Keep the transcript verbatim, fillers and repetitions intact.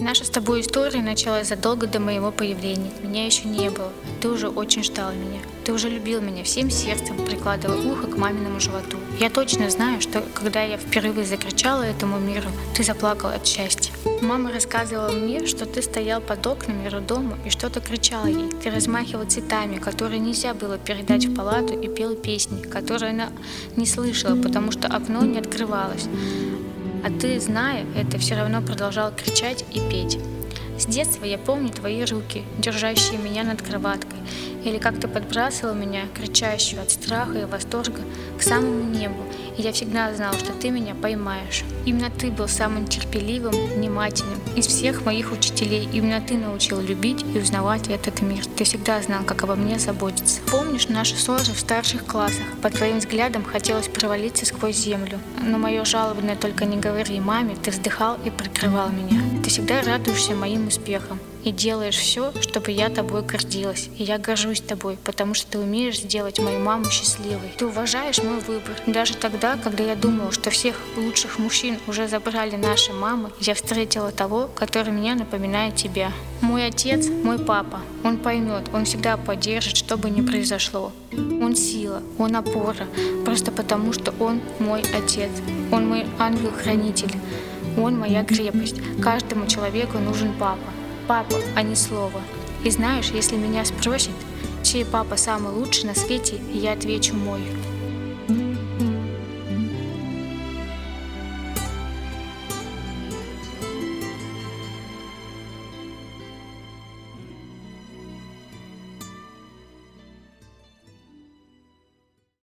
Наша с тобой история началась задолго до моего появления. Меня еще не было. Ты уже очень ждал меня. Ты уже любил меня всем сердцем, прикладывая ухо к маминому животу. Я точно знаю, что когда я впервые закричала этому миру, ты заплакал от счастья. Мама рассказывала мне, что ты стоял под окнами роддома и что-то кричал ей. Ты размахивал цветами, которые нельзя было передать в палату, и пел песни, которые она не слышала, потому что окно не открывалось. А ты, зная это, все равно продолжал кричать и петь. С детства я помню твои руки, держащие меня над кроваткой, или как ты подбрасывал меня, кричащую от страха и восторга, к самому небу, и я всегда знал, что ты меня поймаешь. Именно ты был самым терпеливым, внимательным из всех моих учителей. Именно ты научил любить и узнавать этот мир. Ты всегда знал, как обо мне заботиться. Помнишь наши ссоры в старших классах? Под твоим взглядом хотелось провалиться сквозь землю. Но мое жалобное «только не говори маме», ты вздыхал и прикрывал меня. Ты всегда радуешься моим успехам и делаешь все, чтобы я тобой гордилась. И я горжусь тобой, потому что ты умеешь сделать мою маму счастливой. Ты уважаешь мой выбор. Даже тогда, когда я думала, что всех лучших мужчин уже забрали наши мамы, я встретила того, который меня напоминает тебя. Мой отец, мой папа. Он поймет, он всегда поддержит, что бы ни произошло. Он сила, он опора, просто потому, что он мой отец. Он мой ангел-хранитель. Он моя крепость. Каждому человеку нужен папа. Папа, а не слово. И знаешь, если меня спросят, чей папа самый лучший на свете, я отвечу мой.